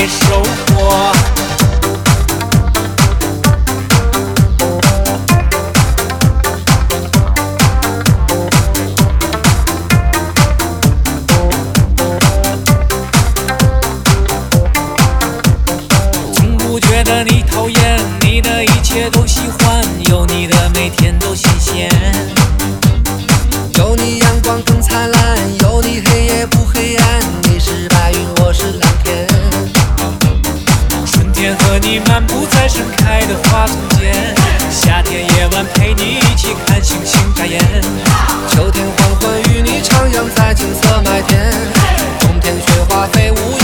收获。从不觉得你讨厌，你的一切都喜欢，有你的每天都新鲜。 有你阳光更灿烂，有你黑夜不黑暗，你是白云，我是蓝天。 春天和你漫步在盛开的花丛间，夏天夜晚陪你一起看星星眨眼， 秋天黄昏与你徜徉在金色麦田，冬天雪花飞舞